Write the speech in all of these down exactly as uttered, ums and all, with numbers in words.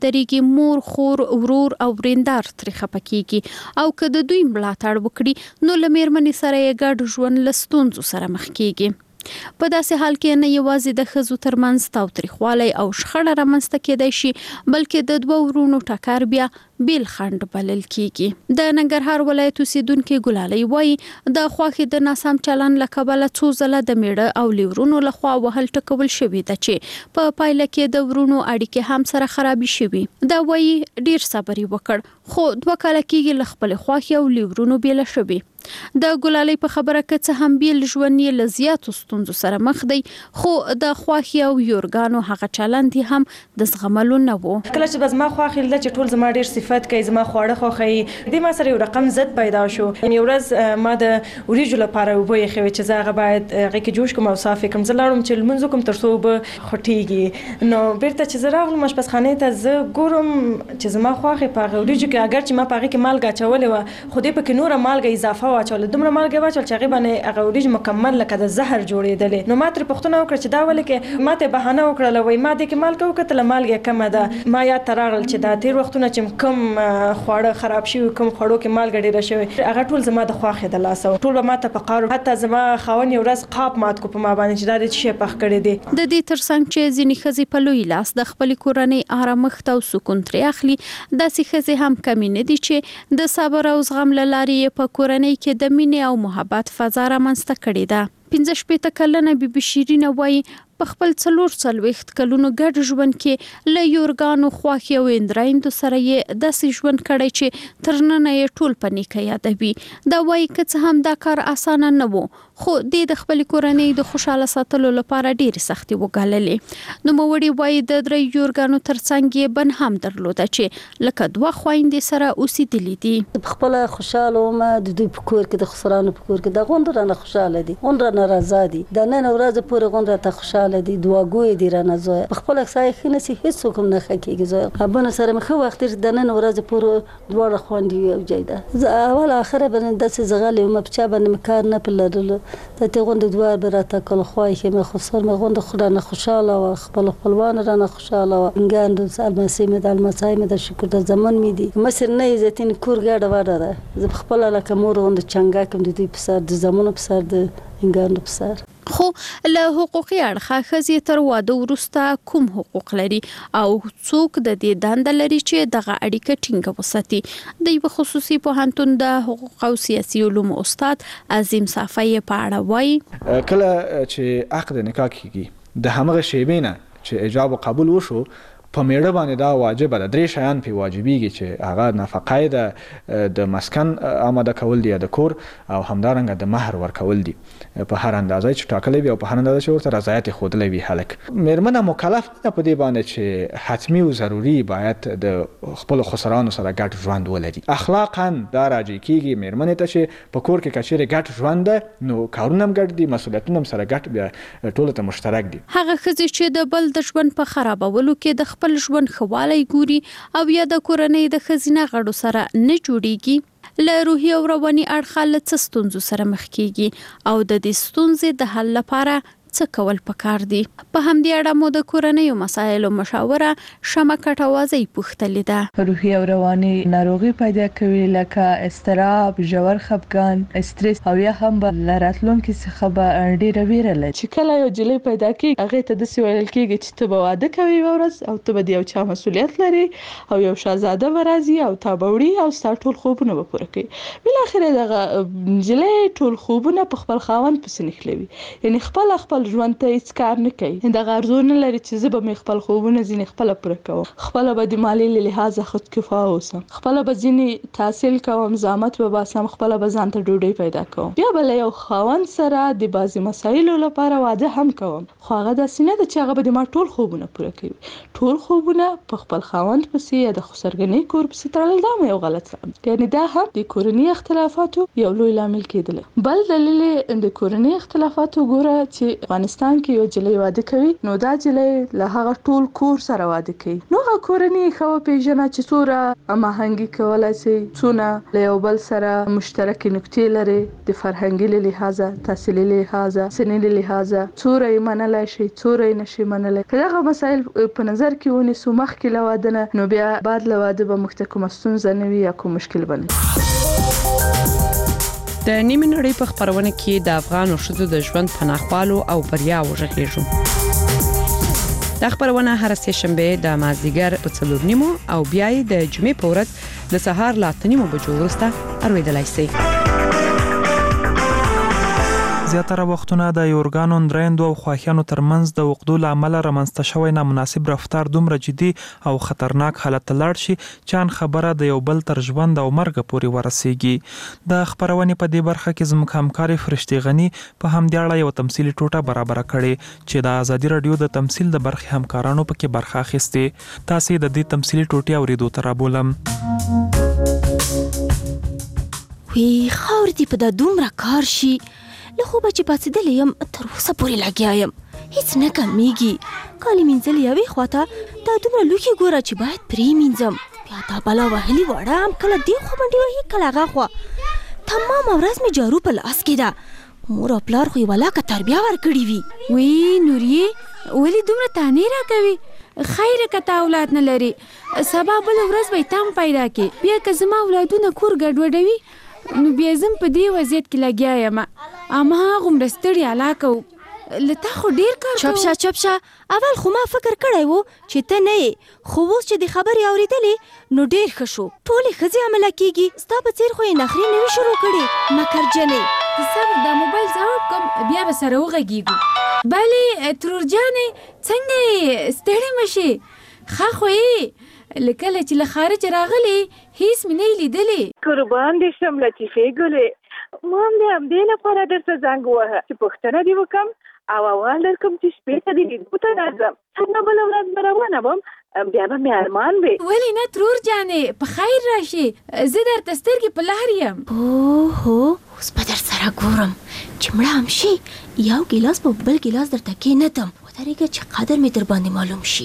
درېږي مور خور ورور او وریندار ترې خفه کیږي او که د دوی ملاتړ وکړي نو له میرمنې سره یې ګډ ژوند له ستونزو سره مخ کیږي. په داسې حال کې نه یوازې د ښځو ترمنځ تاوتریخوالی او شخړه رامنځته کېدای شي بلکې د دوه ورونو ټکر بیا بیل خنډ بلل کیږي. د ننګرهار ولایت اوسیدونکي ګلالۍ وایي د خوښې د ناسم چلند له کبله څو ځله د میړه او لیورونو لخوا وهل ټکول شوي ده چې په پایله کې د ورونو اړیکې هم سره خرابې شوي. دا وایي ډیر صبر یې وکړ خو دوه کاله کېږي له خپلې خوښې او لیورونو بیله شوي. د ګلالۍ په خبره که څه هم بیل ژوند یې له زیاتو ستونزو سره مخ دی خو د خوښې او یورګانو هغه چلند یې هم د زغملو نه و. کله چې به زما خوښې لیده چې ټول زما ډېر صفت کوي زما خواړه خوښوي دې ما سره یو رقم ضد پیدا شو. یو ورځ ما د وریجو لپاره اوبه ایښوې چې زه هغه باید هغې کې جوش کړم او صاف یې کړم. زه لاړم چې لمونځ وکړم تر څو اوبه خوټېږي نو بېرته چې زه راغلم اشپزخانې ته زه ګورم چې زما خوښې په هغه وریجو کې اګر چې ما په هغې کې مالګه اچولې وه خو دې پکې نوره مالګه اضافه واچوله دومره مالګه واچول چې هغې باندې هغه وریجې مکمل لکه د زهر جوړېدلې. نو ما ترې پوښتنه وکړه چې دا ولې کې ما ته یې بهانه وکړله وایي ما دې کې مالګه وکتله مالګه کمه ده. ما یاد ته راغلل چې دا تېر وختونه چې کوم خواړه خراب شوي کوم خوړو کې مالګه ډېره شوې هغه ټول زما د خوښې د لاسه ټول به ما ته په قار حتی زما خاوند یو ورځ قاب مات کو په ما باندې چې دا دې څه شی پخ کړی دی. د دې ترڅنګ چې ځینې ښځې په لوی لاس د خپلې کورنۍ آرامښت او سکون ترې اخلي داسې ښځې هم کمې نه دي چې د صبر او زغم له لارې یې په کورنۍ کې د مینې او محبت فضا رامنځته کړې ده. پنځه شپېته کلنه بي بي شیرینه وایي په خپل څلور څلوېښت کلونو ګډ ژوند کې له یورګانو خوښې او اندرایندو سره یې داسې ژوند کړی چې تر ننه یې ټول په نیکه یادوي. دا وایي که څه هم دا کار اسانه نه و خو دې د خپلې کورنۍ د خوشحاله ساتلو لپاره ډېرې سختۍ وګاللې. نوموړې وایي د درې یورګانو ترڅنګ یې بن هم درلوده چې لکه دوه خویندې سره اوسېدلې دي. خپله خوشحاله ومه د دوی په کور کې د خسرانو په کور کې د غونډ رانه خوشحاله دي غونډ رانه رضا دي د نن ورځ پورې غونډ راته خوشحاله دي دعاګوی دي رانه زویه په خپله سایه ښه نسي هېڅوک هم نه ښه کېږي زویه ابونه سره مې ښه وخت تېر د نن ورځې پورې دواړه خویندې یو ځای ده. زه اول اخره باندې داسې زغلې ومه په چا باندې مې کار نه په لرلو د دې غونډې دوار به راته کول خوښې مې خو سر مې غونډه خو رانه خوشحاله وه خپل خپلوان رانه خوشحاله وه ګاندو المسۍ مې د المسای مې د شکر د زمن مې دي مصر نه یې زیتین کور ګاډه واډه ده زه خپله لکه مور غونډه چنګا کوم د دوی په سر د زمنو په سر د ګاندو په سر. خو له حقوقي اړخه ښځې تر واده وروسته کوم حقوق لري او څوک د دې دنده لري چې دغه اړیکه ټینګه وساتي. د یو خصوصي پوهنتون د حقوق او سیاسي علومو استاد عظیم صافی په اړه وایي کله چې عقد نکاح کیږي د همغه شیبې نه چې ایجاب او قبول وشو په میړه باندې دا واجب ده درې شیان پې واجبېږي چې هغه نفقه ده د مسکن آماده کول دي یا د کور او همدارنګه د مهر ورکول دي په هر اندازه چې ټاکلی وي او په هر اندازه چې ورته رضایت یې ښودلی وي هلک. میرمنه مکلف ده په دې باندې چې حتمي او ضروري باید د خپلو خسرانو سره ګډ ژوند ولري. اخلاقا دا راجع کېږي میرمنې ته چې په کور کې که چیرې ګډ ژوند ده نو کارونه هم ګډ دي مسؤلیتونه هم سره ګډ بیا ټولو ته مشترک دي. هغه ښځې چې د بل د ژوند په خرابولو کې د خپل ژوند خوالی ګوري او یا د کورنۍ د ښځینه غړو سره نه جوړیږي له روحي او رواني اړخه له څه ستونزو سره مخ کیږي او د دې ستونزې د حل لپاره څه کول پکار دي. په همدې اړه مو د کورنیو مسایلو مشاوره شمه کټوازی پوښتلې ده. روحي او رواني ناروغي پیدا کوي لکه اضطراب ژور خفګان استرس او یا هم به راتلونکي څخه به ډېره ویره لري. چې کله یو جلۍ پیدا کېږي هغې ته داسې ویل کېږي چې ته به واده کوې یوه ورځ او ته به د یو چا مسؤلیت لري او یو شهزاده به راځي او تا به وړي او ستا ټول خوبونه به پوره کوي. بالاخره دغه نجلۍ ټول خوبونه په خپل خاوند پسې نښلوي یعنې خپل خپل ژوند ته هیڅ کار نه کوي دغه ارزو نه لري چې زه به مې خپل خوبونه ځینې خپله پوره کوم خپله به د مالي له لحاظه خودکفا اوسم خپله به ځینې تحصیل کوم زحمت به باسم خپله به ځان ته ډوډۍ پیدا کوم بیا به له یو خاوند سره د بعضې مسایلو لپاره واده هم کوم خو هغه داسې نه ده چې هغه به د ما ټول خوبونه پوره کوي ټول خوبونه په خپل خاوند پسې یا د خسرګنۍ کور پسې تړل دا مې یو غلط فهم یعنې دا هم د کورني اختلافاتو یو لوی لامل کېدلی. بل دلیل د کورني اختلافاتو ګوره چې افغانستان کې یو جلۍ واده کوي نو دا جلۍ له هغه ټول کور سره واده کوي نو هغه کورنۍ خو پیژنه چې څوره هماهنګي کولای شي څونه له یو بل سره مشترکې نقطې لري د فرهنګي لحاظه تحصیلي لحاظه سني لحاظه څوره یې منلای شي څوره یې نشي منلای کله هغه مسایل په نظر کې ونیسو مخکې له واده نه نو بیا بعد له واده به موږ ته کومه ستونزه نه وي یا کوم مشکل به نه د نیمه نړۍ په خبرونه کې د افغان ښځو د ژوند پناهوالو او بریا وغږیږو د خبرونه هر سه شنبه د مازدیګر په څلور نیمو او بیا د جمعې په ورځ د سهار لا اته نیمو بجو وروسته اورېدلای شئ زیاتره وختونه د یورګانو درېندو او خواهیانو ترمنځ د وقدو لامل رامنځته شوی نامناسب رفتار دومره جدي او خطرناک حالت ته لاړ شي چې ان خبره د یو بل تر ژوند او مرګ پورې ورسیږي د خبرونې په دې برخه کې زموږ همکاري فرشتي غنی په همدې اړه یو تمثيلي ټوټه برابر کړي چې د ازادي رادیو د تمثيل د برخې همکارانو پکې برخه اخیسته تاسو د دې تمثيلي ټوټه اوریدو تر بولم وی خاور دی په د دومره کار شي له خوبه چې پاتېدلې یم تر اوسه پورې لګیا یم هیڅ نه کمیږي کالي مینځل یوې خواته دا دومره لوښي ګوره چې باید پرې مینځم بیا دا بلا وهلي واړه هم کله دې خوا منډې وهي کله هغه خوا تمامه ورځ مې جارو په لاس کې ده مور او پلار خو یې ولاکه تربیه ورکړې وي وی نوریې ولې دومره تانې راکوي خیر که تا اولاد نه لري سبا بله ورځ به یې تم پیدا کې بیا که زما اولادونه کور ګډوډوي نو بیا زم په دې وضعیت کې لګیا یم اما غومره ستړي علاقه له تا خو ډېر کار چپ شه چپ شه اول خو ما فکر کړی و چې ته نه یې خو اوس چې د خبرې اورېدلې نو ډېر ښه شو ټولې ښځې عمله کېږي ستا په څېر خو یې نخرې نه وي شروع کړې مکرجنې صبر دا موبایل ځواب کوم بیا به سره وغږېږو بلې ترور جانې څنګه یې ستړې مه شې ښه خو یې لکه چې له خارج راغلې هیڅ مې نه یې لیدلې قربان دې شم لطیفې ګلې ما هم د همدې لپاره درته زنګ ووهه چې پوښتنه دې وکړم او اول درکړم چې شپې ته دې لیدو ته راځم څنګه بله ورځ به روانه وم بیا به مې ارمان وي ولې نه ترور جانې په خیر راشي زه درته سترګې په لار یم اوهو اوس به در سره ګورم چې مړه هم شي یو ګیلاس په بل ګیلاس درته کېندم ودرېږه چې قدر مې در باندې معلوم شي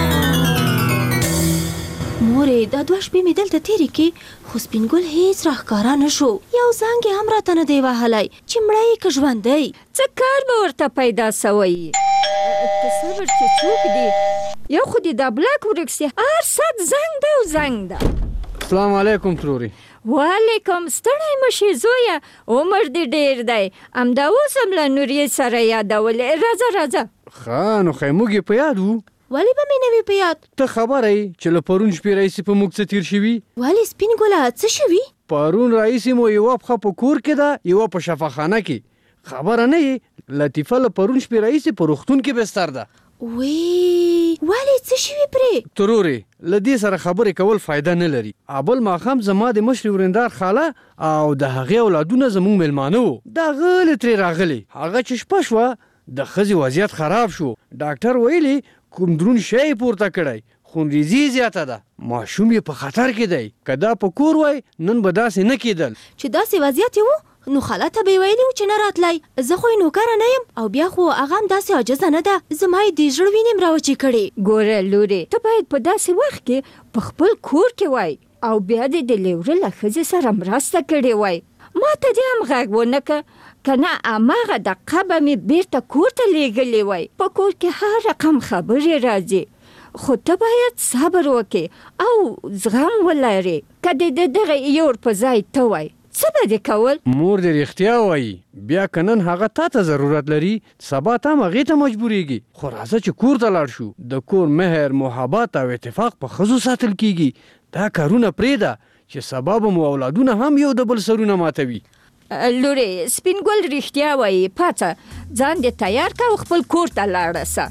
مورې دا دوه شپې مې دلته تېرې کې خو سپین ګل هېڅ راښکاره نه شو یو زنګ یې هم راته نه دی وهلی چې مړه یې که ژوندی څه کار به ورته پیدا سوی ته صبر چې څوک دی یو خو دې دا بلاک ورک سي هر ساعت زنګ ده او زنګ ده السلام علیکم تروري وعلیکم ستړی مه شې زویه عمر دې ډېر دی همدا اوس هم له نوریې سره یادولې راځه راځه ښه نو خیموږ یې په یاد وو ولې به مې نه وي په یاد ته خبره یې چې له پرون شپې راهیسې په موږ څه تېر شوي ولې سپین ګله څه شوي پرون راهیسې مو یوه پښه په کور کې ده یوه په شفاخانه کې خبره نه یې لطیفه له پرون شپې راهیسې په روغتون کې بستر ده وی ولې څه شوي پرې ترورې له دې سره خبرې کول فایده نه لري بل ماښام زما د مشرې ورندار خاله او د هغې اولادونه زموږ میلمانه وو دا غلې ترې راغلې هغه چې شپه شوه د ښځې وضعیت خراب شو ډاکټر ویلي کوم درون شی پورته کړی خونریزي زیاته ده ماشوم یې په خطر کې دی که دا په کور وای نن به داسې نه کېدل چې داسې وضعیت یې و نو خاله ته به یې ویلي و چې نه راتلی زه خو یې نوکره نه یم او بیا خو هغه هم داسې عاجزه نه ده زما یې د زړه وینې م راوچې کړې ګوره لورې ته باید په داسې وخت کې په خپل کور کې وای او بیا دې د لیوره له ښځې سره مرسته کړې وای ما ته دې هم غږ ونه که که نه هماغه دقه به مې بیرته کور ته لیږلې وای په کور کې هر رقم خبرې راځي خو ته باید صبر وکې او زغم ولرې که دې د دغه یور په ځای ته وای څه به دې کول مور دې رښتیا وایي بیا که نن هغه تا ته ضرورت لري سبا ته هم هغې ته مجبورېږي خو راځه چې کور ته لاړ شو د کور مهر محبت او اتفاق په ښځو ساتل کېږي دا کارونه پرېږده چې سبا به مو اولادونه هم یو د بل سرونه ماتوي لورې سپین ګل رښتیا وایي پاڅه ځان دې تیار که او خپل کور ته لاړه سه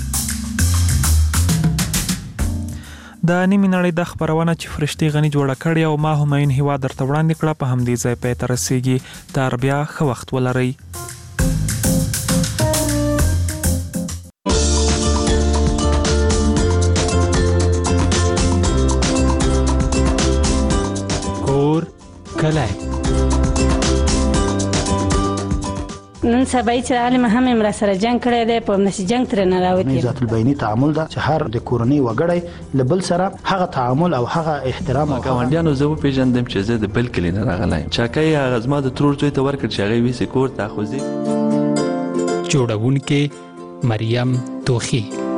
د نیمې نړۍ د خبرونه چې فرشتي غني جوړه کړې او ما همایون هیوا درته وړاندې کړه په همدې ځای پای ته رسیږي تر بیا ښه وخت ولرئ کور کلی نن سبا چې عالم هم مر سره جنگ کړی دی په نشي جنگ تر نه راوتی ذات البینی تعامل دا چې هر د کورنۍ وګړی لبل سره هغه تعامل او هغه احترام او ګاونډیانو زه پیژندم چې زه د بل کلی نه راغلی چاکای هغه زما د ترور زوی ته ورکړ چې هغه وی سکور تاخذي جوړونکې مریم توخی